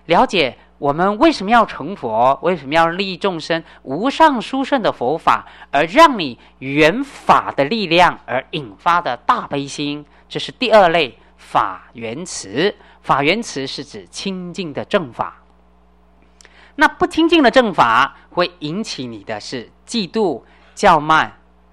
了解我们为什么要成佛，为什么要利益众生，无上殊胜的佛法，而让你缘法的力量而引发的大悲心，这是第二类法缘慈。法缘慈是指清净的正法。那不清净的正法会引起你的是嫉妒、骄慢，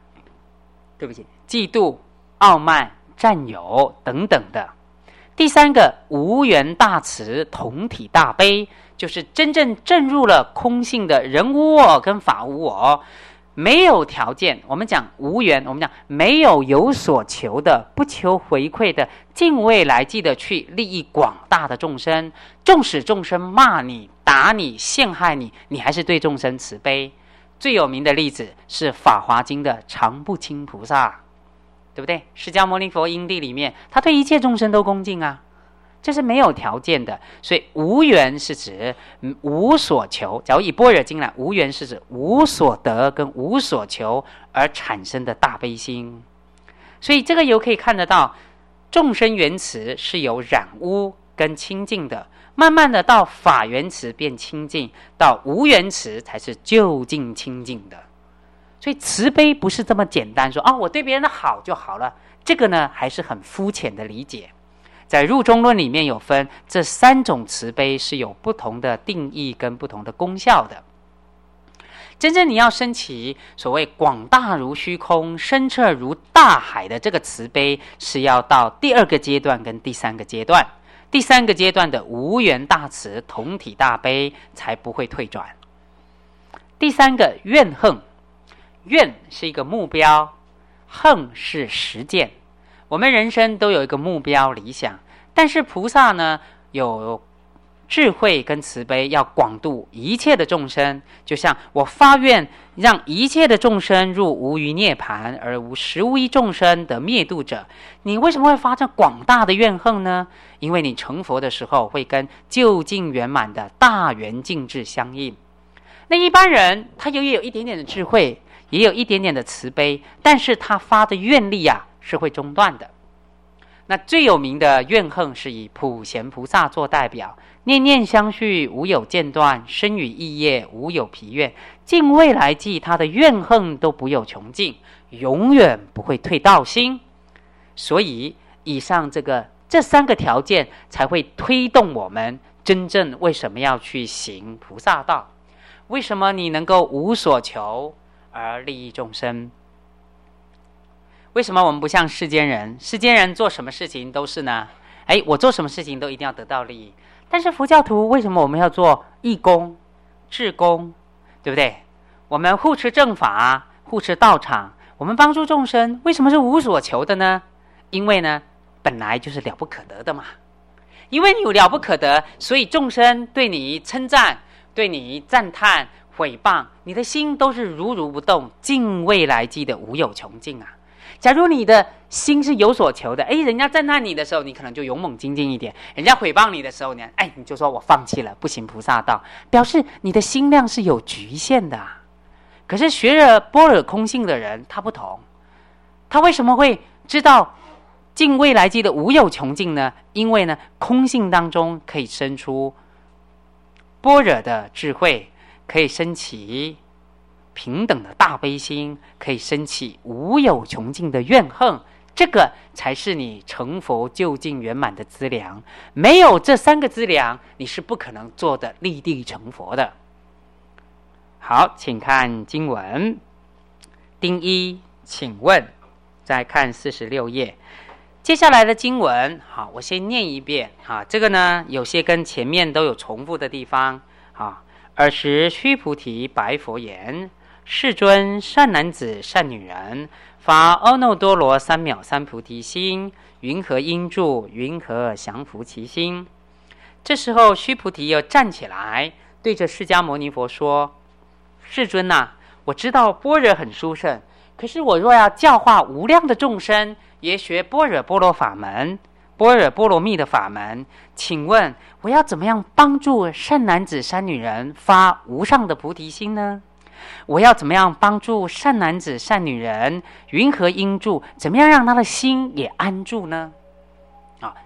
嫉妒、傲慢、占有等等的。第三个无缘大慈，同体大悲，就是真正证入了空性的人无我跟法无我，没有条件。我们讲无缘，我们讲没有所求的，不求回馈的，尽未来际的去利益广大的众生。纵使众生骂你、打你、陷害你，你还是对众生慈悲。最有名的例子是《法华经》的常不轻菩萨，对不对？释迦牟尼佛因地里面，他对一切众生都恭敬啊，这是没有条件的。所以无缘是指无所求。假如以般若经来，无缘是指无所得跟无所求而产生的大悲心。所以这个有可以看得到，众生缘慈是有染污跟清净的，慢慢的到法缘慈变清净，到无缘慈才是究竟清净的。所以慈悲不是这么简单说我对别人的好就好了，这个呢还是很肤浅的理解。在入中论里面有分，这三种慈悲是有不同的定义跟不同的功效的。真正你要升起所谓广大如虚空、深彻如大海的这个慈悲，是要到第二个阶段跟第三个阶段。第三个阶段的无缘大慈、同体大悲才不会退转。第三个怨恨，怨是一个目标，恨是实践。我们人生都有一个目标理想，但是菩萨呢有智慧跟慈悲，要广度一切的众生。就像我发愿让一切的众生入无余涅槃，而无实无一众生得灭度者，你为什么会发这广大的怨恨呢？因为你成佛的时候会跟究竟圆满的大圆净智相应。那一般人他也有一点点的智慧，也有一点点的慈悲，但是他发的愿力是会中断的。那最有名的怨恨是以普贤菩萨做代表，念念相续，无有间断，生与意业，无有疲怨，尽未来际他的怨恨都不有穷尽，永远不会退道心。所以以上这三个条件才会推动我们真正为什么要去行菩萨道，为什么你能够无所求而利益众生。为什么我们不像世间人？世间人做什么事情都是呢？我做什么事情都一定要得到利益。但是佛教徒为什么我们要做义工、志工，对不对？我们护持正法，护持道场，我们帮助众生，为什么是无所求的呢？因为呢，本来就是了不可得的嘛。因为你有了不可得，所以众生对你称赞，对你赞叹、毁谤，你的心都是如如不动，尽未来际的无有穷尽啊。假如你的心是有所求的，人家赞叹你的时候，你可能就勇猛精进一点；人家毁谤你的时候呢，你就说我放弃了，不行菩萨道，表示你的心量是有局限的啊。可是学了般若空性的人，他不同，他为什么会知道尽未来际的无有穷尽呢？因为呢，空性当中可以生出般若的智慧，可以升起平等的大悲心，可以升起无有穷尽的怨恨，这个才是你成佛究竟圆满的资粮。没有这三个资粮，你是不可能做的立地成佛的。好，请看经文。丁一，请问，再看46页。接下来的经文，好，我先念一遍。这个呢，有些跟前面都有重复的地方。尔时须菩提白佛言：世尊，善男子善女人发阿耨多罗三藐三菩提心，云何应住？云何降伏其心？这时候须菩提又站起来，对着释迦牟尼佛说：世尊我知道般若很殊胜，可是我若要教化无量的众生，也学般若波罗法门、般若波罗蜜的法门，请问我要怎么样帮助善男子善女人发无上的菩提心呢？我要怎么样帮助善男子善女人云何应住？怎么样让他的心也安住呢？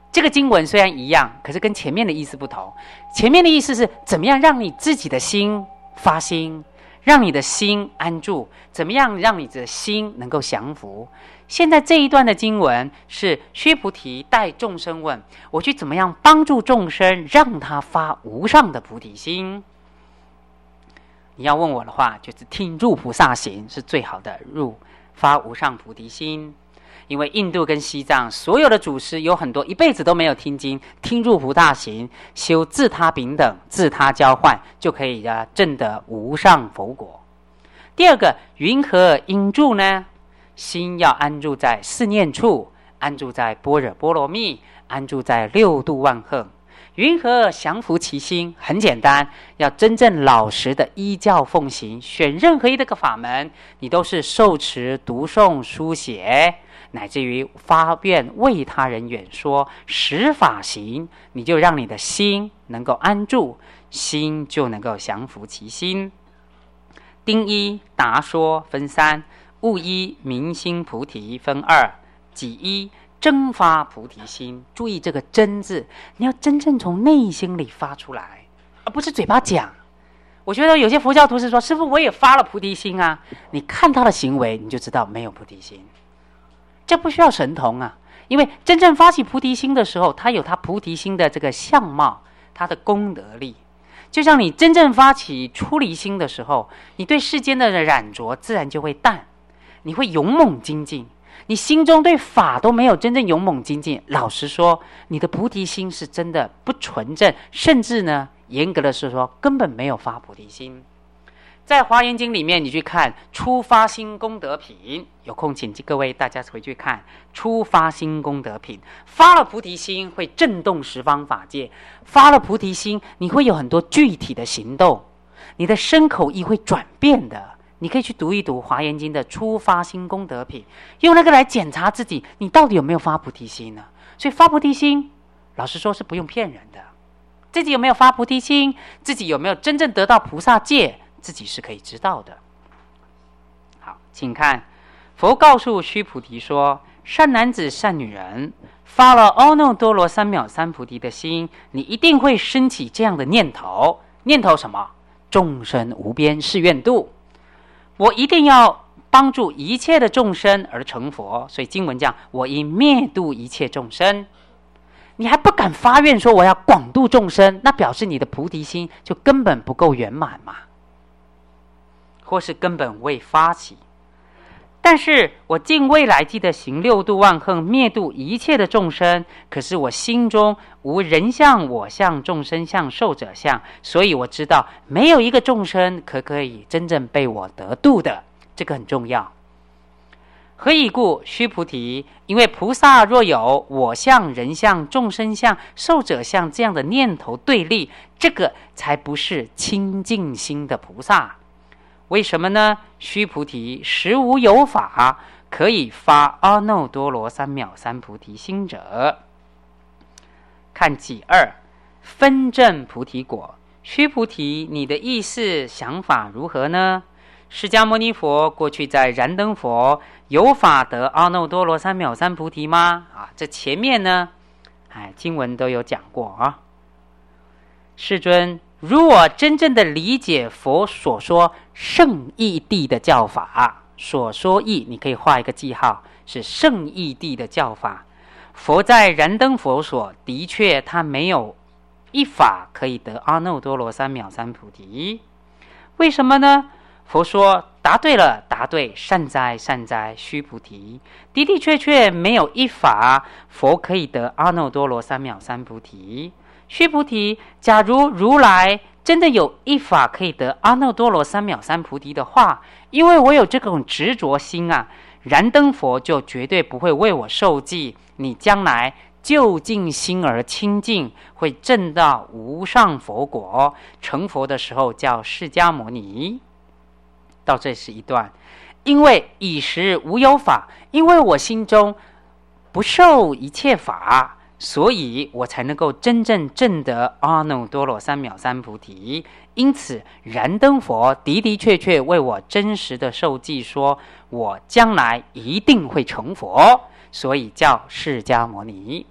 这个经文虽然一样，可是跟前面的意思不同。前面的意思是怎么样让你自己的心发心，让你的心安住，怎么样让你的心能够降伏。现在这一段的经文是须菩提带众生问，我去怎么样帮助众生，让他发无上的菩提心。你要问我的话，就是听入菩萨行是最好的入发无上菩提心。因为印度跟西藏所有的祖师有很多一辈子都没有听经，听入菩萨行，修自他平等、自他交换，就可以证得无上佛果。第二个，云何应住呢？心要安住在四念处，安住在般若波罗蜜，安住在六度万恒。云何降伏其心？很简单，要真正老实的依教奉行，选任何一个法门，你都是受持、读诵、书写，乃至于发愿为他人演说，实法行，你就让你的心能够安住，心就能够降伏其心。丁一答说分三，悟一明心菩提分二，己一真发菩提心。注意这个真字，你要真正从内心里发出来，而不是嘴巴讲。我觉得有些佛教徒是说，师父我也发了菩提心啊，你看他的行为你就知道没有菩提心。这不需要神通啊，因为真正发起菩提心的时候，他有他菩提心的这个相貌，他的功德力。就像你真正发起出离心的时候，你对世间的染着自然就会淡，你会勇猛精进。你心中对法都没有真正勇猛精进，老实说，你的菩提心是真的不纯正，甚至呢，严格的是说，根本没有发菩提心。在华严经里面，你去看初发心功德品，有空请各位大家回去看初发心功德品。发了菩提心会震动十方法界，发了菩提心你会有很多具体的行动，你的身口意会转变的。你可以去读一读华严经的初发心功德品，用那个来检查自己，你到底有没有发菩提心呢？所以发菩提心，老实说是不用骗人的。自己有没有发菩提心，自己有没有真正得到菩萨戒，自己是可以知道的。好，请看，佛告诉须菩提说：善男子、善女人，发了阿耨多罗三藐三菩提的心，你一定会升起这样的念头。念头什么？众生无边誓愿度。我一定要帮助一切的众生而成佛，所以经文讲我应灭度一切众生。你还不敢发愿说我要广度众生，那表示你的菩提心就根本不够圆满嘛，或是根本未发起。但是我尽未来际的行六度万恒，灭度一切的众生，可是我心中无人相、我相、众生相、寿者相，所以我知道没有一个众生可以真正被我得度的，这个很重要。何以故？须菩提，因为菩萨若有我相、人相、众生相、寿者相这样的念头对立，这个才不是清净心的菩萨。为什么呢？须菩提，实无有法可以发阿耨多罗三藐三菩提心者。看己二，分证菩提果。须菩提，你的意思想法如何呢？释迦牟尼佛过去在燃灯佛有法得阿耨多罗三藐三菩提吗？这前面呢，经文都有讲过啊。世尊，如我真正的理解佛所说圣义谛的教法，所说义你可以画一个记号，是圣义谛的教法。佛在燃灯佛所的确他没有一法可以得阿耨多罗三藐三菩提。为什么呢？佛说答对了，答对，善哉善哉，须菩提，的的确确没有一法佛可以得阿耨多罗三藐三菩提。须菩提，假如如来真的有一法可以得阿耨多罗三藐三菩提的话，因为我有这种执着心啊，燃灯佛就绝对不会为我受记，你将来就近心而清净，会证到无上佛果，成佛的时候叫释迦牟尼。到这是一段，因为以时无有法，因为我心中不受一切法，所以我才能够真正证得阿耨多罗三藐三菩提。因此燃灯佛的的确确为我真实的受记，说我将来一定会成佛，所以叫释迦牟尼。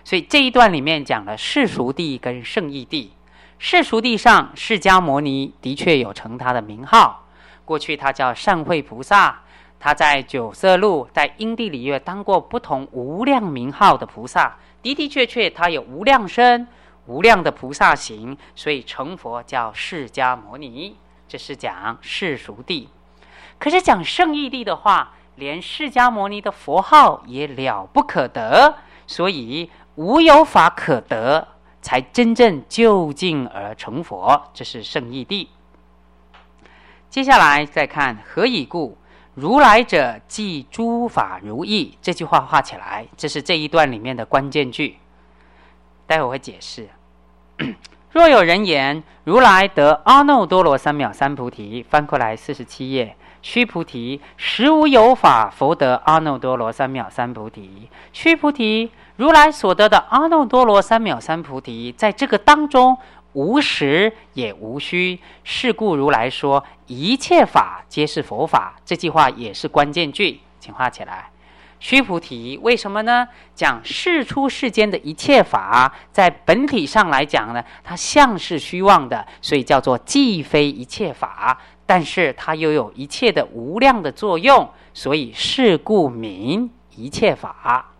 所以这一段里面讲了世俗谛跟圣义谛。世俗谛上，释迦牟尼的确有成他的名号，过去他叫善慧菩萨，他在九色路、在因地里月当过不同无量名号的菩萨，的的确确他有无量身、无量的菩萨行，所以成佛叫释迦牟尼。这是讲世俗谛。可是讲圣义谛的话，连释迦牟尼的佛号也了不可得，所以无有法可得，才真正就近而成佛，这是圣义谛。接下来再看何以故？如来者即诸法如意，这句话画起来，这是这一段里面的关键句，待会我会解释。若有人言，如来得阿耨多罗三藐三菩提，翻过来47页，须菩提，实无有法佛得阿耨多罗三藐三菩提。须菩提，如来所得的阿耨多罗三藐三菩提，在这个当中无实也无虚，是故如来说一切法皆是佛法。这句话也是关键句，请画起来。须菩提，为什么呢？讲世出世间的一切法，在本体上来讲呢，它像是虚妄的，所以叫做既非一切法，但是它又有一切的无量的作用，所以是故名一切法。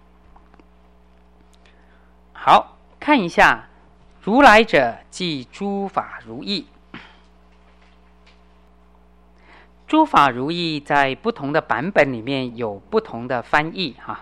好，看一下如来者即诸法如意。诸法如意在不同的版本里面有不同的翻译哈。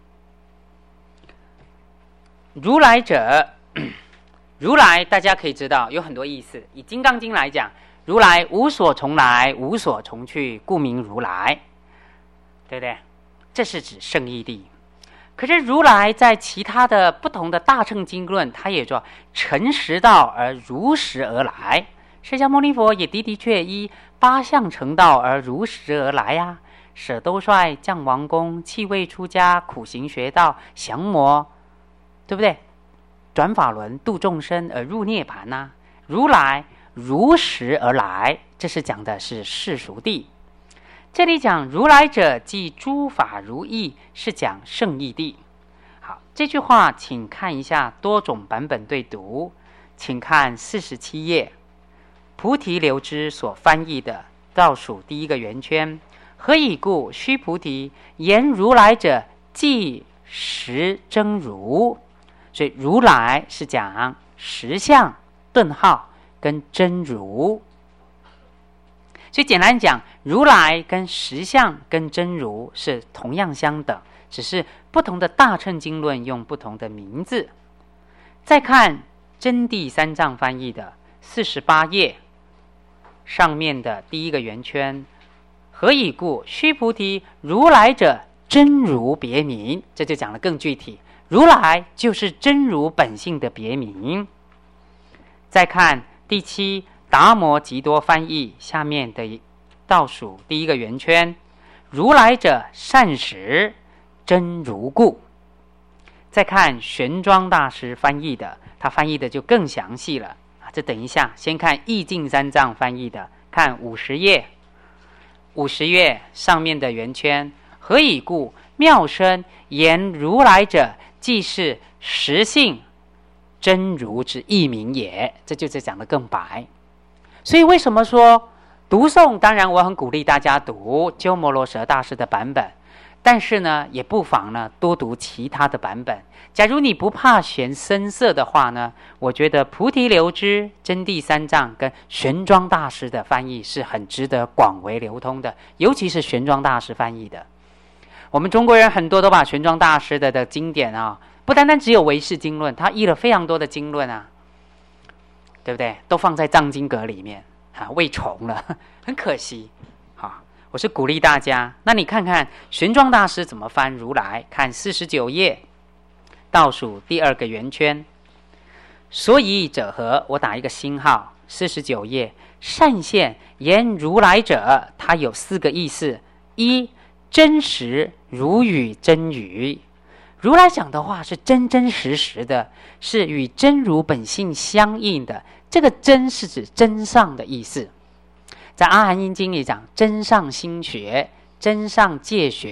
如来者，如来大家可以知道有很多意思。以《金刚经》来讲，如来无所从来，无所从去，故名如来，对不对？这是指圣义谛。可是如来在其他的不同的大乘经论，他也说成实道而如实而来。释迦牟尼佛也的的确依八相成道而如实而来呀。舍兜率、降王公、弃位出家、苦行学道、降魔，对不对？转法轮度众生而入涅盘呐。如来如实而来，这是讲的是世俗谛。这里讲如来者即诸法如意，是讲圣义谛。好，这句话请看一下多种版本对读，请看47页，菩提流支所翻译的倒数第一个圆圈。何以故？须菩提，言如来者即实真如。所以如来是讲实相、顿号跟真如。所以简单讲，如来跟实相跟真如是同样相等，只是不同的大乘经论用不同的名字。再看真谛三藏翻译的48页上面的第一个圆圈，何以故？须菩提，如来者真如别名。这就讲得更具体，如来就是真如本性的别名。再看第7达摩吉多翻译下面的倒数第一个圆圈，如来者善实真如故。再看玄奘大师翻译的，他翻译的就更详细了。这等一下，先看义净三藏翻译的，看50页，50页上面的圆圈，何以故？妙生言如来者，即是实性真如之义名也。这就是讲得更白。所以为什么说读诵？当然我很鼓励大家读鸠摩罗什大师的版本，但是呢，也不妨呢多读其他的版本。假如你不怕嫌深涩的话呢，我觉得菩提流支、真谛三藏跟玄奘大师的翻译是很值得广为流通的，尤其是玄奘大师翻译的。我们中国人很多都把玄奘大师的经典啊，不单单只有唯识经论，他译了非常多的经论啊，对不对？都放在藏经阁里面啊，喂虫了，很可惜。好，我是鼓励大家，那你看看玄奘大师怎么翻如来，看49页倒数第二个圆圈，所以者何？我打一个星号。49页善现言如来者，它有4个意思：一、真实如与真语，如来讲的话是真真实实的，是与真如本性相应的。这个真是指真上的意思。在阿含经里讲真上心学、真上戒学、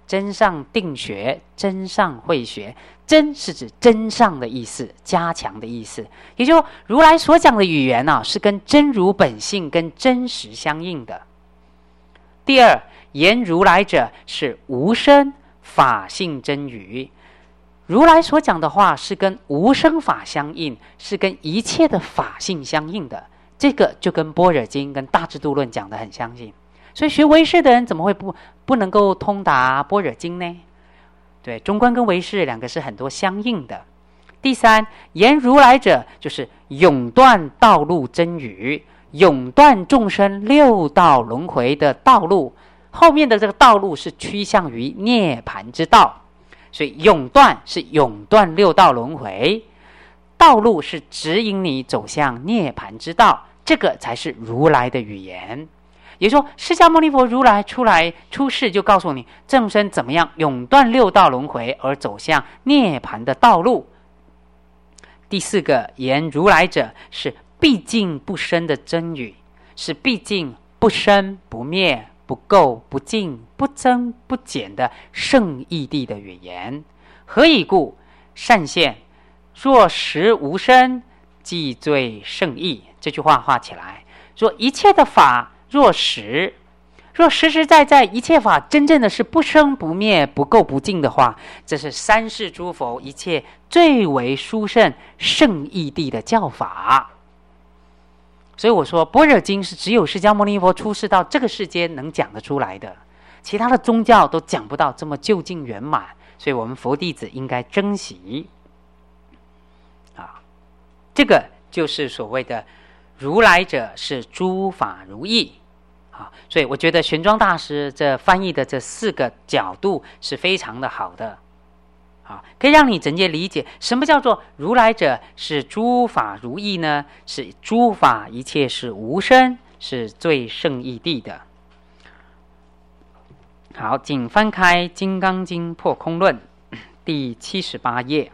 真上定学，真上慧学。真是指真上的意思，加强的意思。也就是如来所讲的语言是跟真如本性跟真实相应的。第二，言如来者是无生法性真语。如来所讲的话是跟无生法相应，是跟一切的法性相应的。这个就跟般若经跟大智度论讲的很相近。所以学唯识的人怎么会不能够通达般若经呢？对，中观跟唯识两个是很多相应的。第三，言如来者就是永断道路真语，永断众生六道轮回的道路。后面的这个道路是趋向于涅槃之道，所以永断是永断六道轮回，道路是指引你走向涅槃之道，这个才是如来的语言。也就是说，释迦牟尼佛如来出世就告诉你众生怎么样永断六道轮回而走向涅槃的道路。第四个，言如来者是毕竟不生的真语，是毕竟不生不灭不垢不净不增不减的圣义谛的语言。何以故？善现若实无生，即最圣义。这句话画起来，说一切的法若实实在在一切法真正的是不生不灭不垢不净的话，这是三世诸佛一切最为殊胜圣义谛的教法。所以我说般若经是只有释迦牟尼佛出世到这个世间能讲得出来的，其他的宗教都讲不到这么究竟圆满，所以我们佛弟子应该珍惜这个就是所谓的如来者是诸法如意。所以我觉得玄奘大师这翻译的这四个角度是非常的好的，可以让你直接理解什么叫做如来者是诸法如意呢？是诸法一切是无生，是最圣义谛的。好，请翻开《金刚经破空论》第78页。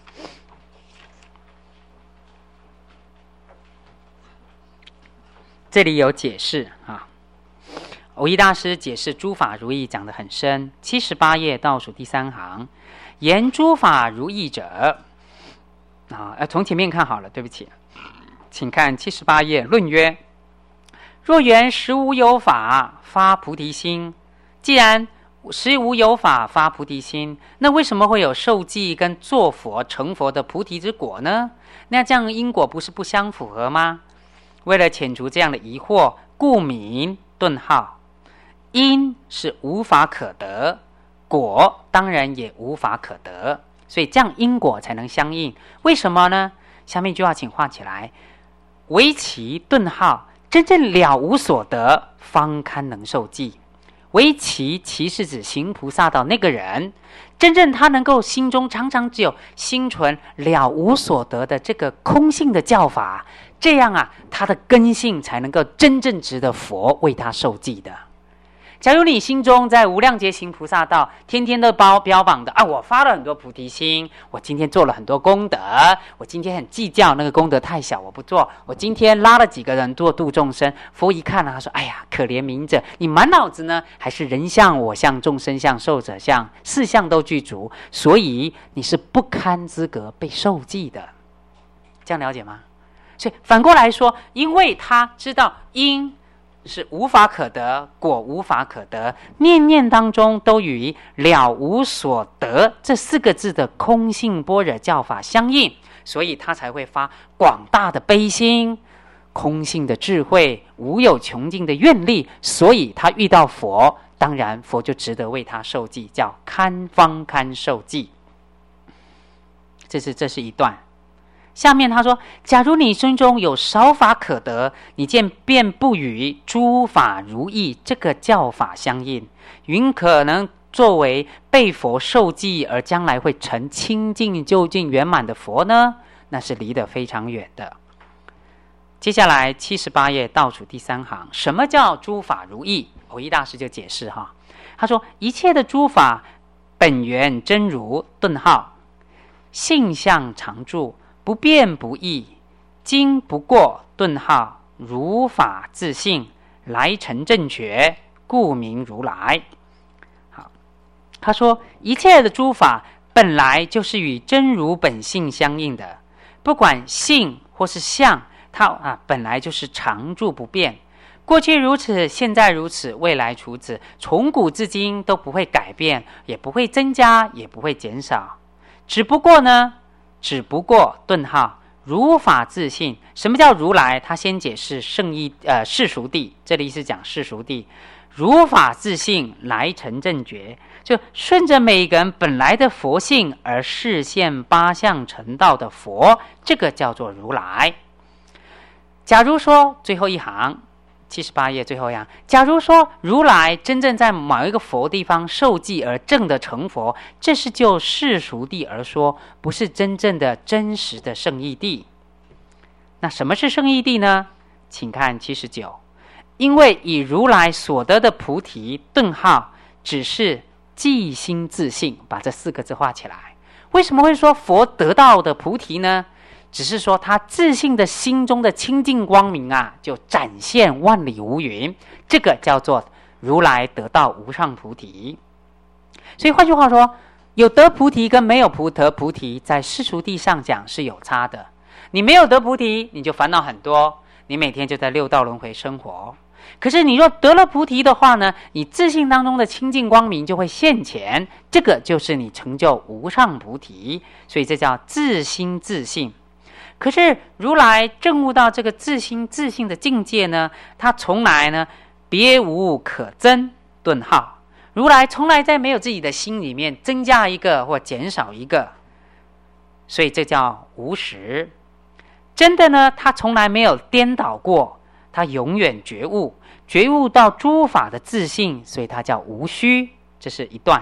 这里有解释蕅益大师解释诸法如意讲得很深，78页倒数第3行，言诸法如意者从前面看好了，对不起，请看78页论曰：若缘实无有法发菩提心，既然实无有法发菩提心，那为什么会有受记跟做佛成佛的菩提之果呢？那这样因果不是不相符合吗？为了遣除这样的疑惑，故名顿号。因是无法可得，果当然也无法可得，所以这样因果才能相应。为什么呢？下面就要请画起来，唯其顿号，真正了无所得，方堪能受记。唯其是指行菩萨道那个人，真正他能够心中常常只有心存了无所得的这个空性的教法，这样他的根性才能够真正值得佛为他受记的。假如你心中在无量劫行菩萨道，天天都标榜的我发了很多菩提心，我今天做了很多功德，我今天很计较那个功德太小我不做，我今天拉了几个人做度众生，佛一看他说哎呀可怜悯者，你满脑子呢还是人相我相众生相寿者相，四相都具足，所以你是不堪资格被受记的。这样了解吗？所以反过来说，因为他知道因是无法可得，果无法可得，念念当中都与了无所得这4个字的空性般若教法相应，所以他才会发广大的悲心，空性的智慧，无有穷尽的愿力，所以他遇到佛，当然佛就值得为他受记，叫方堪受记。这是一段。下面他说，假如你心中有少法可得，你便不与诸法如意这个教法相应，云可能作为被佛受记而将来会成清净究竟圆满的佛呢？那是离得非常远的。接下来78页倒数第3行，什么叫诸法如意？蕅益大师就解释他说一切的诸法本源真如顿号，性相常住，不变不异，经不过顿号，如法自性，来成正觉，故名如来。好， 他说一切的诸法本来就是与真如本性相应的，不管性或是相，它本来就是常住不变，过去如此，现在如此，未来如此，从古至今都不会改变，也不会增加，也不会减少。只不过顿号如法自性。什么叫如来？他先解释世俗谛，这里是讲世俗谛。如法自性来成正觉，就顺着每一个人本来的佛性而示现八相成道的佛，这个叫做如来。假如说最后一行78页最后一行，假如说如来真正在某一个佛地方受记而证的成佛，这是就世俗谛而说，不是真正的真实的圣义谛。那什么是圣义谛呢？请看79。因为以如来所得的菩提顿号只是即心自性，把这4个字画起来。为什么会说佛得到的菩提呢？只是说他自性的心中的清净光明就展现万里无云，这个叫做如来得到无上菩提。所以换句话说，有得菩提跟没有得菩提在世俗谛上讲是有差的。你没有得菩提，你就烦恼很多，你每天就在六道轮回生活。可是你若得了菩提的话呢，你自性当中的清净光明就会现前，这个就是你成就无上菩提，所以这叫自心自性。可是如来证悟到这个自心自性的境界呢，他从来呢别无可增顿号，如来从来在没有自己的心里面增加一个或减少一个，所以这叫无实。真的呢，他从来没有颠倒过，他永远觉悟到诸法的自性，所以它叫无虚。这是一段。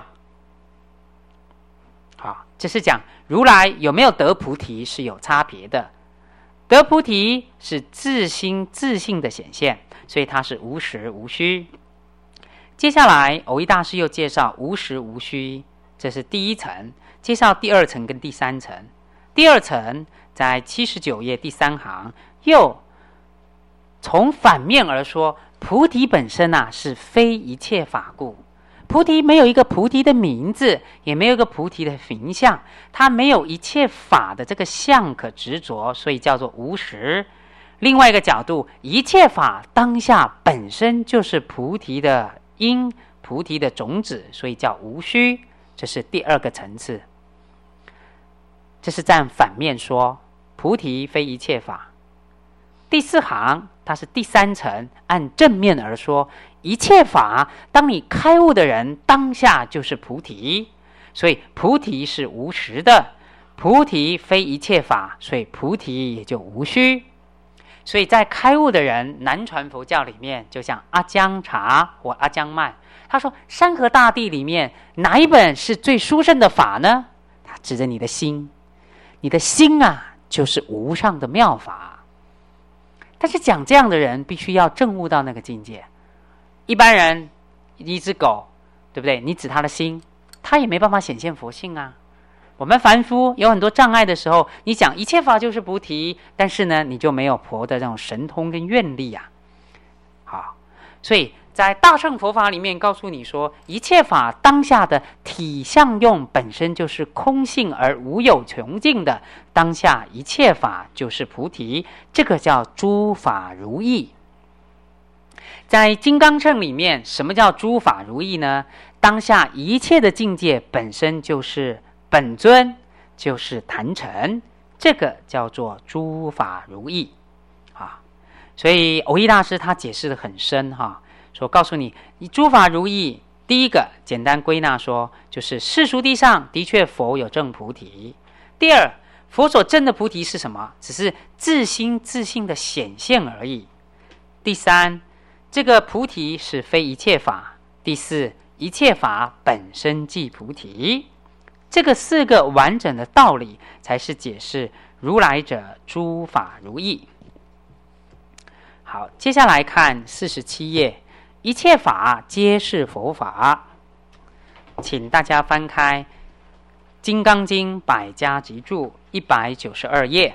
好，这是讲如来有没有得菩提是有差别的。得菩提是自心自性的显现，所以它是无实无虚。接下来蕅益大师又介绍无实无虚，这是第一层，介绍第二层跟第三层。第二层在79页第3行，又从反面而说，菩提本身是非一切法故。菩提没有一个菩提的名字，也没有一个菩提的形象，它没有一切法的这个相可执着，所以叫做无实。另外一个角度，一切法当下本身就是菩提的因，菩提的种子，所以叫无虚。这是第二个层次。这是站反面说，菩提非一切法。第4行它是第3层，按正面而说，一切法当你开悟的人当下就是菩提，所以菩提是无实的，菩提非一切法，所以菩提也就无虚。所以在开悟的人，南传佛教里面就像阿姜茶或阿姜麦，他说山河大地里面哪一本是最殊胜的法呢？他指着你的心，你的心就是无上的妙法。但是讲这样的人必须要证悟到那个境界。一般人一只狗，对不对？你指他的心，他也没办法显现佛性啊。我们凡夫有很多障碍的时候，你讲一切法就是菩提，但是呢，你就没有佛的这种神通跟愿力啊。好，所以在大乘佛法里面告诉你说，一切法当下的体相用本身就是空性而无有穷尽的，当下一切法就是菩提，这个叫诸法如意。在金刚乘里面，什么叫诸法如意呢？当下一切的境界本身就是本尊，就是坛城，这个叫做诸法如意所以蕅益大师他解释得很深说告诉你诸法如意，第一个简单归纳说，就是世俗地上的确佛有证菩提。第二，佛所证的菩提是什么？只是自心自性的显现而已。第三，这个菩提是非一切法。第四，一切法本身即菩提。这个4个完整的道理，才是解释如来者诸法如意。好，接下来看47页，一切法皆是佛法。请大家翻开《金刚经》百家集注192页。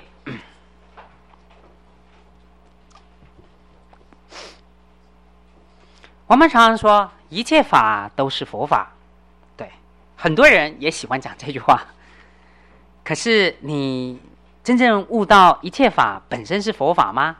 我们常常说一切法都是佛法，对， 很多人也喜欢讲这句话，可是你真正悟到一切法本身是佛法吗？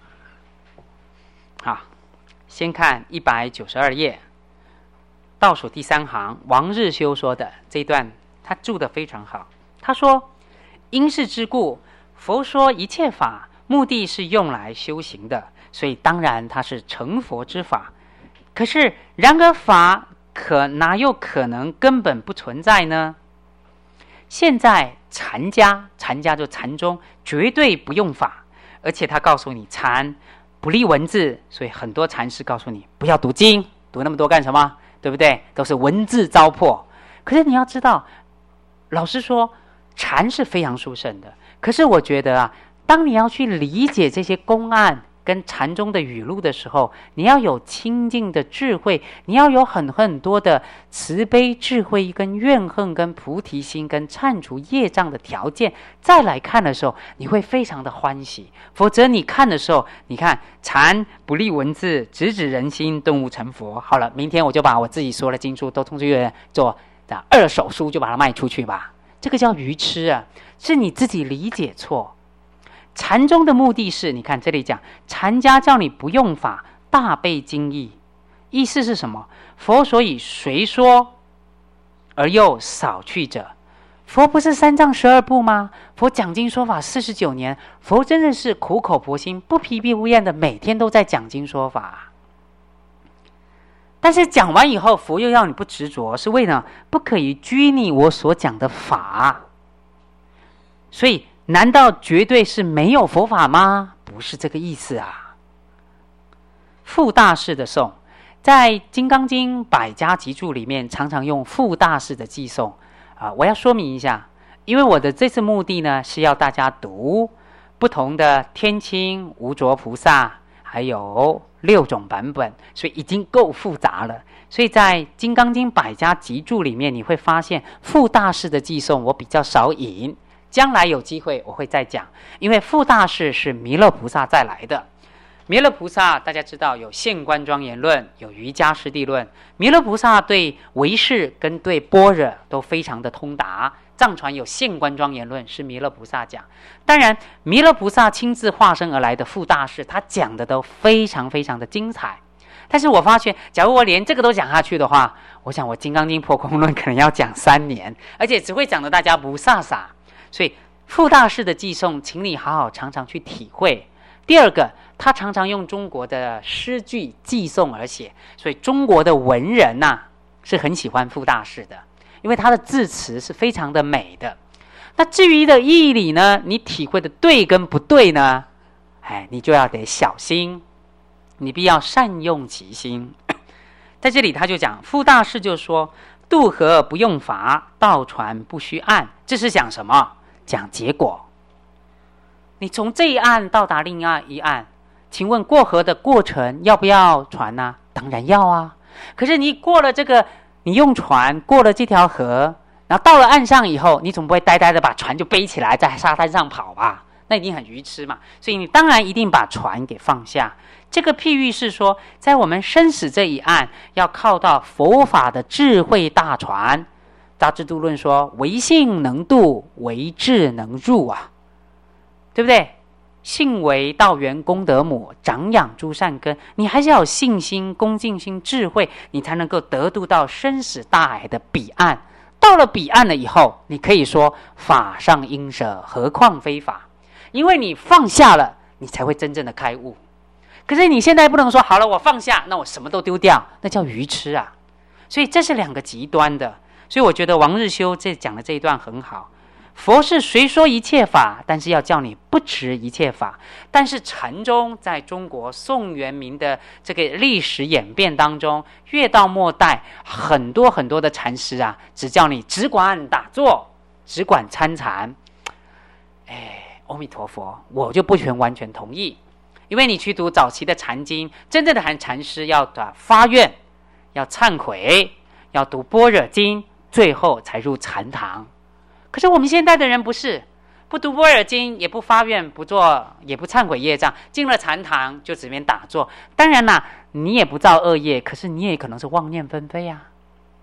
好，先看192页倒数第3行，王日修说的这一段，他注得非常好。他说：因是之故，佛说一切法，目的是用来修行的，所以当然它是成佛之法。可是然而法哪有可能根本不存在呢？现在禅家就禅宗绝对不用法，而且他告诉你禅不立文字，所以很多禅师告诉你不要读经，读那么多干什么？对不对？都是文字糟粕。可是你要知道，老实说，禅是非常殊胜的。可是我觉得啊，当你要去理解这些公案跟禅宗的语录的时候，你要有清净的智慧，你要有很多的慈悲智慧跟怨恨跟菩提心跟忏除业障的条件，再来看的时候，你会非常的欢喜。否则你看的时候，你看禅不立文字，直指人心，顿悟成佛。好了，明天我就把我自己所有的经书都通知做2手书，就把它卖出去吧。这个叫愚痴啊，是你自己理解错。禅宗的目的是，你看这里讲，禅家叫你不用法，大备经义，意思是什么？佛所以随说而又少去者。佛不是3藏12部吗？佛讲经说法49年，佛真的是苦口婆心，不疲弊无厌的，每天都在讲经说法。但是讲完以后，佛又要你不执着，是为了不可以拘泥我所讲的法。所以难道绝对是没有佛法吗？不是这个意思啊。傅大士的颂，在《金刚经》百家集注里面，常常用傅大士的偈颂我要说明一下，因为我的这次目的呢，是要大家读不同的天亲、无着菩萨，还有6种版本，所以已经够复杂了。所以在《金刚经》百家集注里面，你会发现傅大士的偈颂我比较少引，将来有机会我会再讲，因为傅大士是弥勒菩萨再来的。弥勒菩萨大家知道有现观庄严论，有瑜伽师地论。弥勒菩萨对唯识跟对般若都非常的通达，藏传有现观庄严论是弥勒菩萨讲。当然弥勒菩萨亲自化身而来的傅大士，他讲的都非常非常的精彩。但是我发现假如我连这个都讲下去的话，我想我金刚经破空论可能要讲3年，而且只会讲得大家不飒飒。所以傅大士的偈颂请你好好常常去体会。第二个，他常常用中国的诗句偈颂而写，所以中国的文人是很喜欢傅大士的，因为他的字词是非常的美的。那至于的义理呢，你体会的对跟不对呢，你就要得小心，你必要善用其心。在这里他就讲，傅大士就说，渡河不用法，道船不须岸。这是讲什么？讲结果。你从这一岸到达另外一岸，请问过河的过程要不要船呢？当然要啊。可是你过了这个，你用船过了这条河，然后到了岸上以后，你总不会呆呆的把船就背起来在沙滩上跑吧？那一定很愚痴嘛。所以你当然一定把船给放下。这个譬喻是说，在我们生死这一岸，要靠到佛法的智慧大船。大智度论说，唯信能度，唯智能入啊，对不对？信为道源功德母，长养诸善根。你还是要有信心、恭敬心、智慧，你才能够得度到生死大海的彼岸。到了彼岸了以后，你可以说法上应舍，何况非法？因为你放下了，你才会真正的开悟。可是你现在不能说好了，我放下，那我什么都丢掉，那叫愚痴啊。所以这是2个极端的。所以我觉得王日修讲的这一段很好。佛是随说一切法，但是要叫你不持一切法。但是禅宗在中国宋元明的这个历史演变当中，越到末代，很多的禅师只叫你只管打坐，只管参禅。阿弥陀佛，我就不完全同意。因为你去读早期的禅经，真正的禅师要发愿，要忏悔，要读般若经，最后才入禅堂。可是我们现代的人不是，不读般若经，也不发愿，不做，也不忏悔业障，进了禅堂就只边打坐。当然啦，你也不造恶业，可是你也可能是妄念纷飞啊。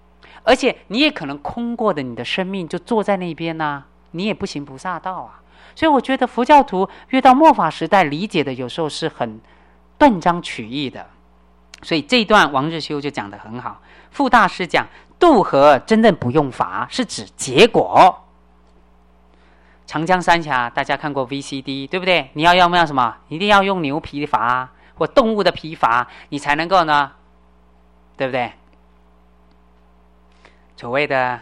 而且你也可能空过的你的生命就坐在那边啊，你也不行菩萨道啊。所以我觉得佛教徒越到末法时代理解的有时候是很断章取义的。所以这一段王日修就讲得很好，傅大师讲渡河真正不用法，是指结果。长江三峡大家看过 VCD 对不对？你要用什么？一定要用牛皮筏或动物的皮筏，你才能够呢，对不对？所谓的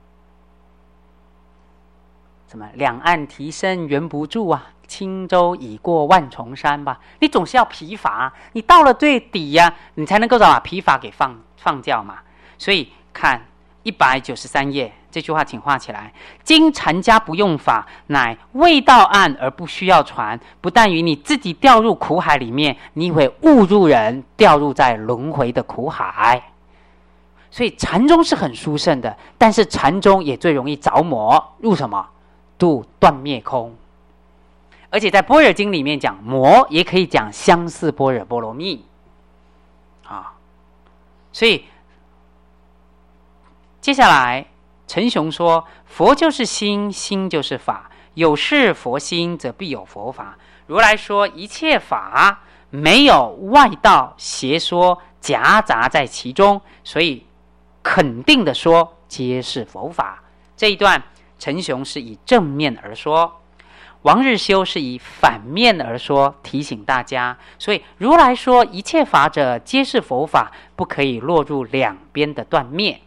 什么两岸啼声圆不住啊，轻舟已过万重山吧，你总是要皮筏，你到了最底呀，你才能够把皮筏给放掉嘛。所以看193页这句话，请画起来。今禅家不用法，乃未到岸而不需要船，不但于你自己掉入苦海里面，你会误入人，掉入在轮回的苦海。所以禅宗是很殊胜的，但是禅宗也最容易着魔，入什么？度断灭空。而且在般若经里面讲魔，也可以讲相似般若波罗蜜啊。所以接下来陈雄说，佛就是心，心就是法，有是佛心，则必有佛法。如来说一切法没有外道邪说夹杂在其中，所以肯定的说皆是佛法。这一段陈雄是以正面而说，王日修是以反面而说，提醒大家。所以如来说一切法者皆是佛法，不可以落入两边的断灭。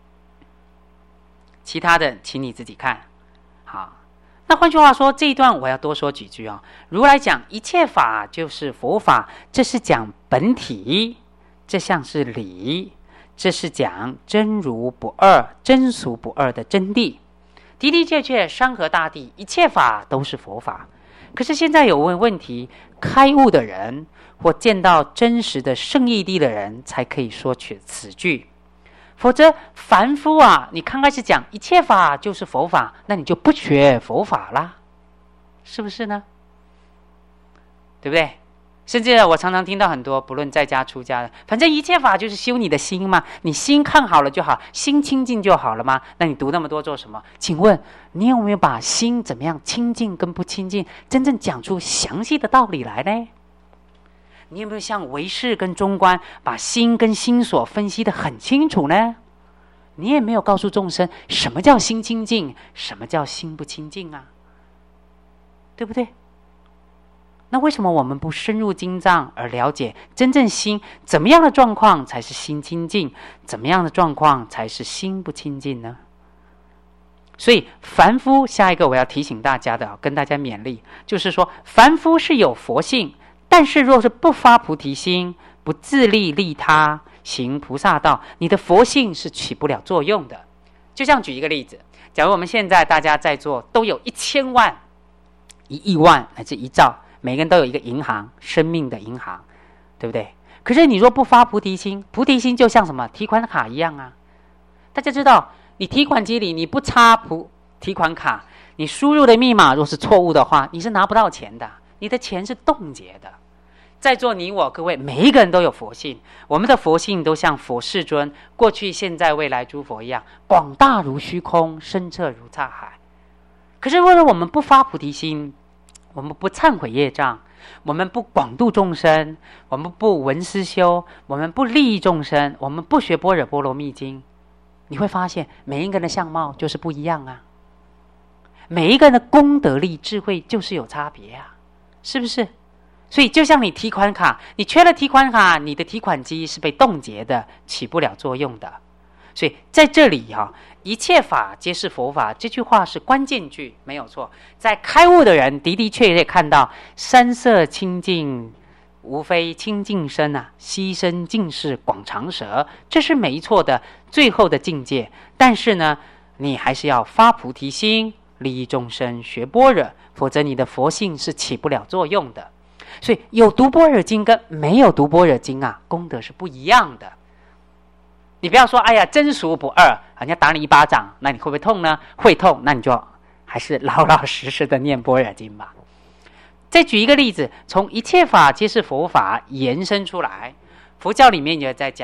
其他的请你自己看。好，那换句话说，这一段我要多说几句啊。如来讲一切法就是佛法，这是讲本体，这像是理，这是讲真如不二、真俗不二的真谛。的的确确，山河大地一切法都是佛法。可是现在有问题，开悟的人或见到真实的圣义谛的人才可以说取此句，否则凡夫啊，你刚开始讲一切法就是佛法，那你就不学佛法啦，是不是呢？对不对？甚至我常常听到很多不论在家出家的，反正一切法就是修你的心嘛，你心看好了就好，心清净就好了吗？那你读那么多做什么？请问你有没有把心怎么样清净跟不清净真正讲出详细的道理来呢？你有没有像唯识跟中观把心跟心所分析得很清楚呢？你也没有告诉众生什么叫心清净，什么叫心不清净啊，对不对？那为什么我们不深入经藏而了解真正心怎么样的状况才是心清净，怎么样的状况才是心不清净呢？所以凡夫，下一个我要提醒大家的，跟大家勉励，就是说凡夫是有佛性，但是若是不发菩提心，不自利利他，行菩萨道，你的佛性是起不了作用的。就像举一个例子，假如我们现在大家在座都有1000万、1亿万乃至1兆，每个人都有一个银行，生命的银行，对不对？可是你若不发菩提心，菩提心就像什么提款卡一样啊。大家知道，你提款机里你不插提款卡，你输入的密码若是错误的话，你是拿不到钱的，你的钱是冻结的。在座你我各位每一个人都有佛性，我们的佛性都像佛世尊过去现在未来诸佛一样，广大如虚空，深彻如刹海。可是为了我们不发菩提心，我们不忏悔业障，我们不广度众生，我们不闻思修，我们不利益众生，我们不学般若波罗蜜经，你会发现每一个人的相貌就是不一样啊，每一个人的功德力智慧就是有差别啊，是不是？所以就像你提款卡，你缺了提款卡，你的提款机是被冻结的，起不了作用的。所以在这里一切法皆是佛法，这句话是关键句，没有错。在开悟的人的的确确看到三色清净无非清净身啊，悉身净是广长舌，这是没错的，最后的境界。但是呢，你还是要发菩提心，利益众生，学般若，否则你的佛性是起不了作用的。所以有读般若经跟没有读般若经啊，功德是不一样的。你不要说哎呀真俗不二，人家打你一巴掌，那你会不会痛呢？会痛，那你就还是老老实实的念般若经吧。再举一个例子，从一切法皆是佛法延伸出来，佛教里面也在讲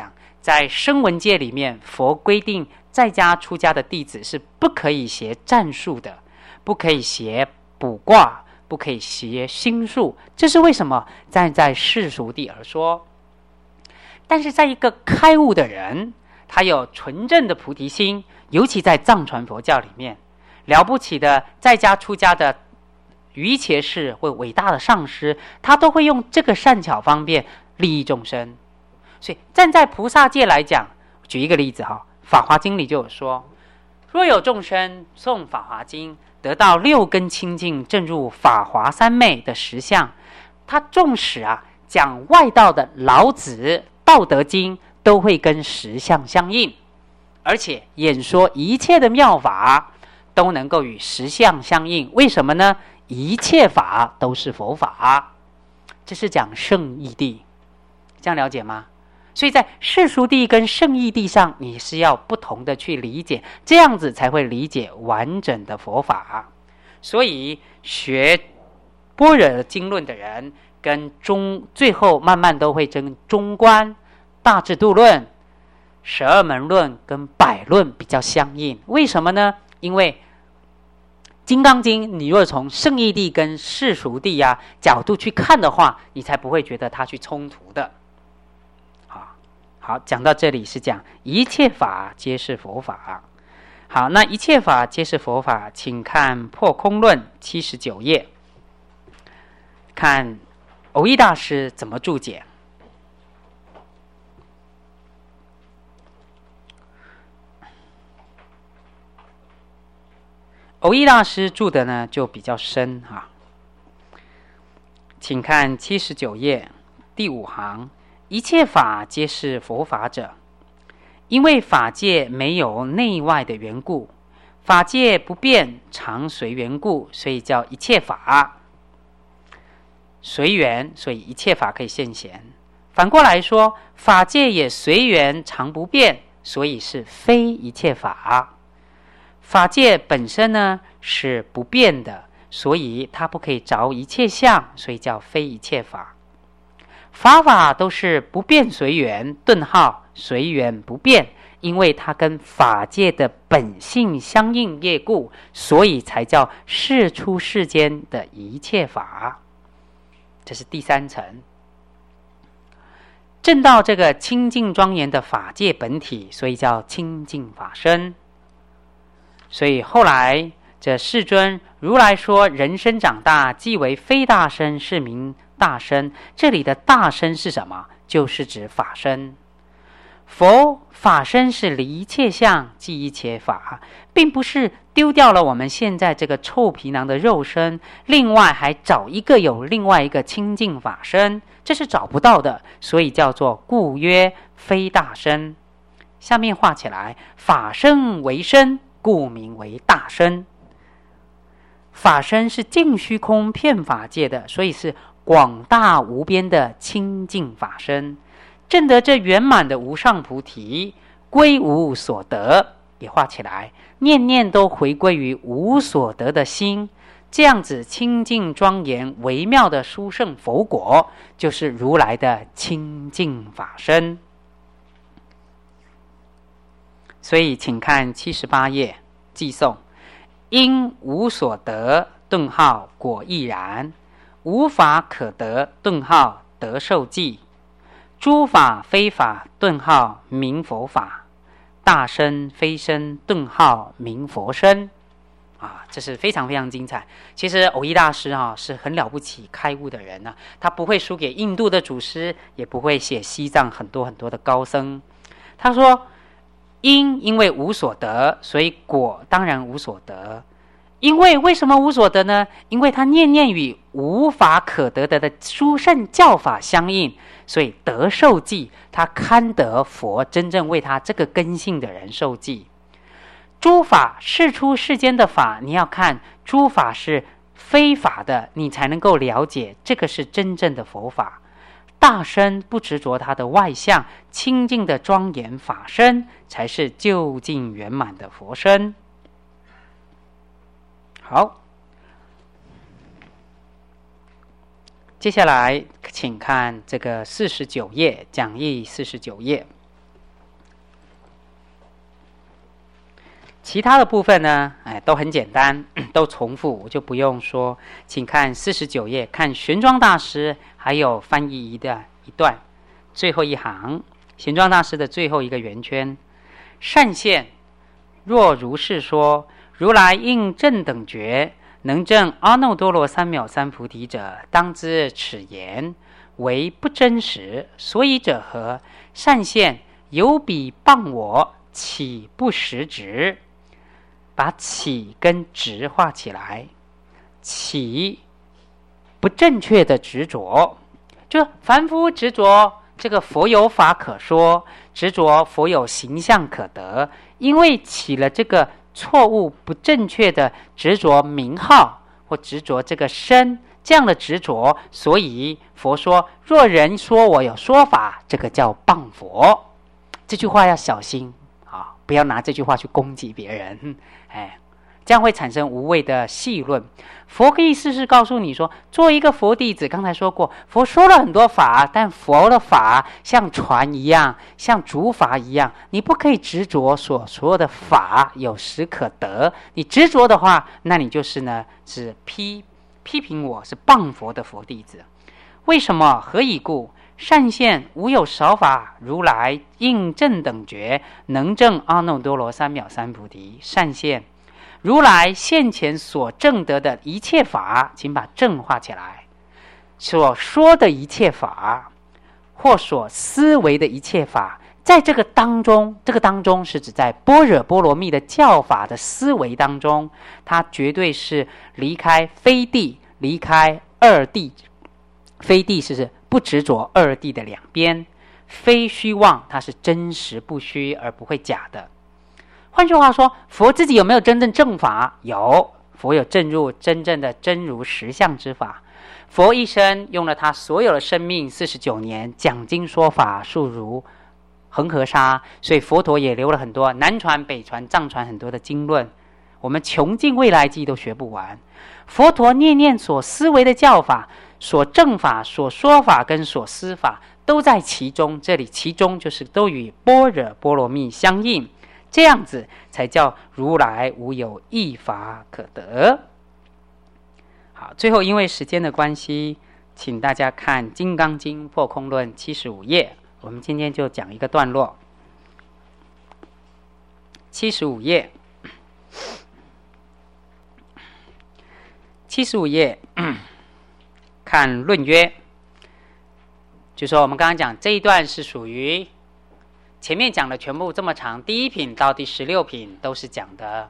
在声闻界里面，佛规定在家出家的弟子是不可以学战术的，不可以学卜卦，不可以学心术。这是为什么？站在世俗地而说。但是在一个开悟的人，他有纯正的菩提心，尤其在藏传佛教里面，了不起的在家出家的瑜伽士或伟大的上师，他都会用这个善巧方便利益众生。所以站在菩萨界来讲，举一个例子哈，《法华经》里就有说，若有众生诵《法华经》，得到六根清净，证入法华三昧的实相，他纵使讲外道的老子、道德经，都会跟实相相应，而且演说一切的妙法都能够与实相相应。为什么呢？一切法都是佛法，这是讲圣义谛，这样了解吗？所以在世俗谛跟圣义谛上，你是要不同的去理解，这样子才会理解完整的佛法。所以学般若经论的人，跟最后慢慢都会跟中观、大智度论、十二门论跟百论比较相应。为什么呢？因为金刚经，你若从圣义谛跟世俗谛角度去看的话，你才不会觉得它去冲突的。好，讲到这里是讲一切法皆是佛法。好，那一切法皆是佛法，请看破空论79页，看蕅益大师怎么注解。蕅益大师注的呢就比较深请看79页第5行，一切法皆是佛法者，因为法界没有内外的缘故，法界不变常随缘故，所以叫一切法。随缘，所以一切法可以现前。反过来说，法界也随缘常不变，所以是非一切法。法界本身呢是不变的，所以它不可以着一切相，所以叫非一切法。法都是不变随缘，顿号随缘不变，因为它跟法界的本性相应业故，所以才叫世出世间的一切法。这是第3层。证到这个清净庄严的法界本体，所以叫清净法身。所以后来这世尊如来说，人身长大，即为非大身，是名大身。这里的大身是什么？就是指法身。佛法身是离一切相，即一切法，并不是丢掉了我们现在这个臭皮囊的肉身，另外还找一个有另外一个清净法身，这是找不到的，所以叫做故曰非大身。下面画起来，法身为身，故名为大身。法身是尽虚空遍法界的，所以是广大无边的清净法身。证得这圆满的无上菩提，归无所得，也画起来，念念都回归于无所得的心，这样子清净庄严微妙的殊胜佛果，就是如来的清净法身。所以请看78页寄颂，因无所得，顿号果亦然，无法可得，顿号得受记，诸法非法，顿号名佛法，大身非身，顿号名佛身。这是非常非常精彩。其实蕅益大师是很了不起开悟的人他不会输给印度的祖师，也不会写西藏很多很多的高僧。他说因为无所得，所以果当然无所得。为什么无所得呢？因为他念念与无法可得的殊胜教法相应，所以得受记，他堪得佛真正为他这个根性的人受记。诸法世出世间的法，你要看诸法是非法的，你才能够了解这个是真正的佛法。大身不执着它的外相，清净的庄严法身才是究竟圆满的佛身。好，接下来请看这个49页讲义49页。 其他的部分呢，都很简单，都重复，我就不用说。请看49页，看玄奘大师还有翻译的一段，最后一行，玄奘大师的最后一个圆圈。善现，若如是说，如来应正等觉，能证阿耨多罗三藐三菩提者，当知此言为不真实。所以者何？善现，有彼谤我，岂不实执？把起跟执画起来，起不正确的执着，就凡夫执着这个佛有法可说，执着佛有形象可得，因为起了这个错误不正确的执着名号或执着这个身，这样的执着，所以佛说若人说我有说法，这个叫谤佛。这句话要小心啊，不要拿这句话去攻击别人，这样会产生无谓的戏论。佛的意思是告诉你说，做一个佛弟子，刚才说过，佛说了很多法，但佛的法像船一样，像竹筏一样，你不可以执着所说的法有实可得。你执着的话，那你就是呢，是批评我是谤佛的佛弟子。为什么？何以故？善现，无有少法，如来应正等觉，能证阿耨多罗三藐三菩提。善现，如来现前所证得的一切法，请把正画起来。所说的一切法，或所思维的一切法，在这个当中，这个当中是指在般若波罗蜜的教法的思维当中，它绝对是离开非谛，离开二谛。非谛是不执着二谛的两边，非虚妄，它是真实不虚而不会假的。换句话说，佛自己有没有真正正法？有，佛有证入真正的真如实相之法。佛一生用了他所有的生命49年讲经说法，数如恒河沙，所以佛陀也留了很多南传北传藏传很多的经论，我们穷尽未来际都学不完。佛陀念念所思维的教法，所证法，所说法跟所思法都在其中，这里其中就是都与般若波罗蜜相应，这样子才叫如来无有异法可得。好，最后因为时间的关系，请大家看《金刚经》破空论75页，我们今天就讲一个段落。75页，75页看论约，就说我们刚刚讲这一段是属于前面讲的全部这么长，第一品到第16品都是讲的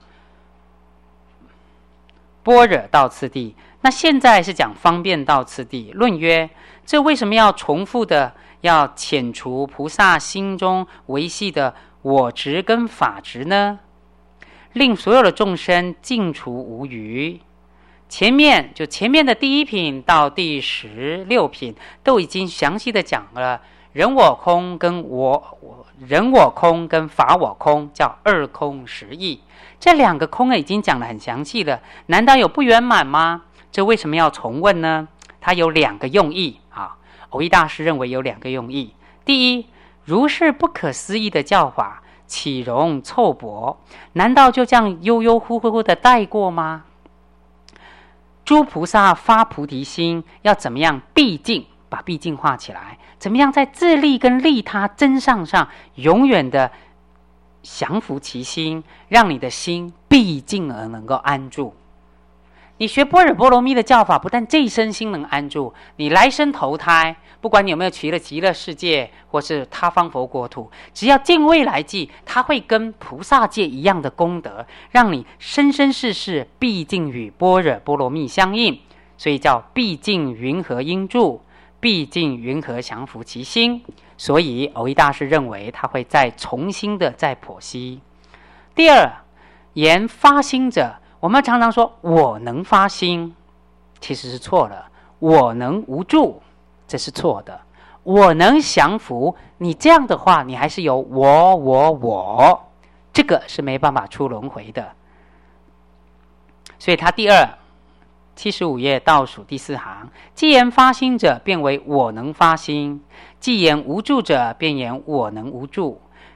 般若道次第，那现在是讲方便道次第。论约，这为什么要重复的要遣除菩萨心中维系的我执跟法执呢？令所有的众生尽除无余。前面的第一品到第16品都已经详细的讲了人我空跟人我空跟法我空，叫二空实义。这两个空已经讲得很详细了，难道有不圆满吗？这为什么要重问呢？它有两个用意啊。蕅益大师认为有两个用意。第一，如是不可思议的教法，岂容凑薄？难道就这样悠悠忽忽的带过吗？诸菩萨发菩提心，要怎么样毕竟把毕竟画起来？怎么样在自利跟利他真相上永远的降伏其心，让你的心毕竟而能够安住。你学般若波罗蜜的教法，不但这一生心能安住，你来生投胎，不管你有没有去了极乐世界或是他方佛国土，只要尽未来际，它会跟菩萨界一样的功德，让你生生世世毕竟与般若波罗蜜相应，所以叫毕竟云何应住，毕竟云何降伏其心。所以蕅益大师认为他会再重新的再剖析。第二，言发心者，我们常常说我能发心，其实是错了。我能无住，这是错的。我能降伏，你这样的话，你还是有我，这个是没办法出轮回的。所以他第二75页倒数第4行，既言发心者，便为我能发心；既言无住者，便言我能无住。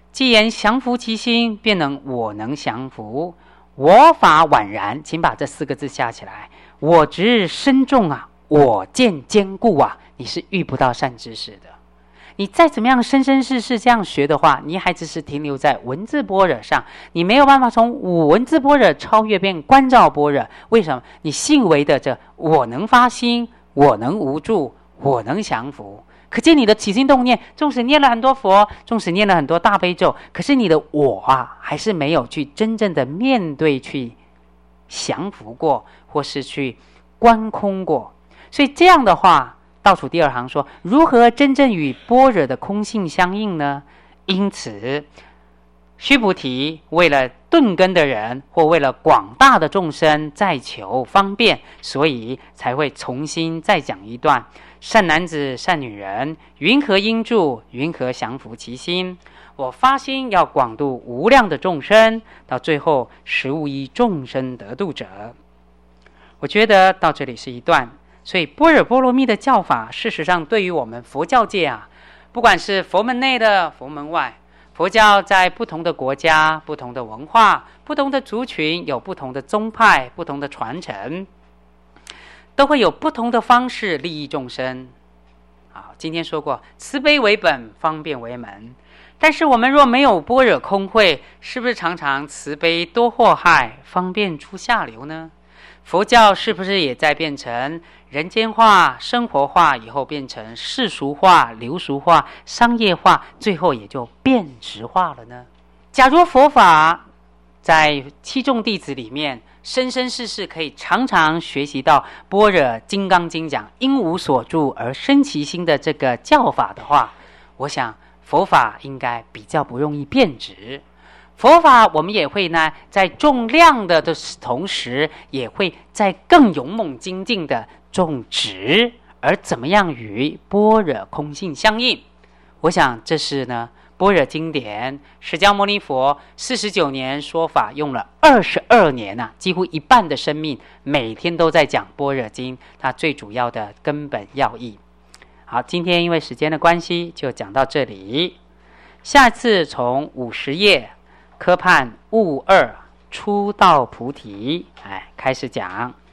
既言降伏其心，便能我能降伏。我法宛然，请把这4个字下起来。我执深重啊，我见坚固啊，你是遇不到善知识的。你再怎么样生生世世这样学的话，你还只是停留在文字般若上，你没有办法从文字般若超越变观照般若。为什么？你信为的这我能发心，我能无助，我能降伏。可见你的起心动念，纵使念了很多佛，纵使念了很多大悲咒，可是你的我啊，还是没有去真正的面对，去降服过，或是去观空过。所以这样的话，倒数第2行说，如何真正与般若的空性相应呢？因此须菩提为了顿根的人，或为了广大的众生再求方便，所以才会重新再讲一段。善男子善女人，云何应住？云何降伏其心？我发心要广度无量的众生，到最后实无一众生得度者。我觉得到这里是一段。所以般若波罗蜜的教法，事实上对于我们佛教界啊，不管是佛门内的佛门外，佛教在不同的国家、不同的文化、不同的族群，有不同的宗派、不同的传承，都会有不同的方式利益众生。好，今天说过，慈悲为本，方便为门。但是我们若没有般若空慧，是不是常常慈悲多祸害，方便出下流呢？佛教是不是也在变成人间化、生活化，以后变成世俗化、流俗化、商业化，最后也就变质化了呢？假如佛法在7众弟子里面，生生世世可以常常学习到般若金刚经讲因无所住而生其心的这个教法的话，我想佛法应该比较不容易变质。佛法我们也会呢，在重量的同时，也会在更勇猛精进的重质，而怎么样与般若空性相应？我想这是呢般若经典，释迦牟尼佛49年说法，用了22年啊，几乎一半的生命，每天都在讲般若经，它最主要的根本要义。好，今天因为时间的关系，就讲到这里。下次从50页。科判悟2出道菩提，开始讲。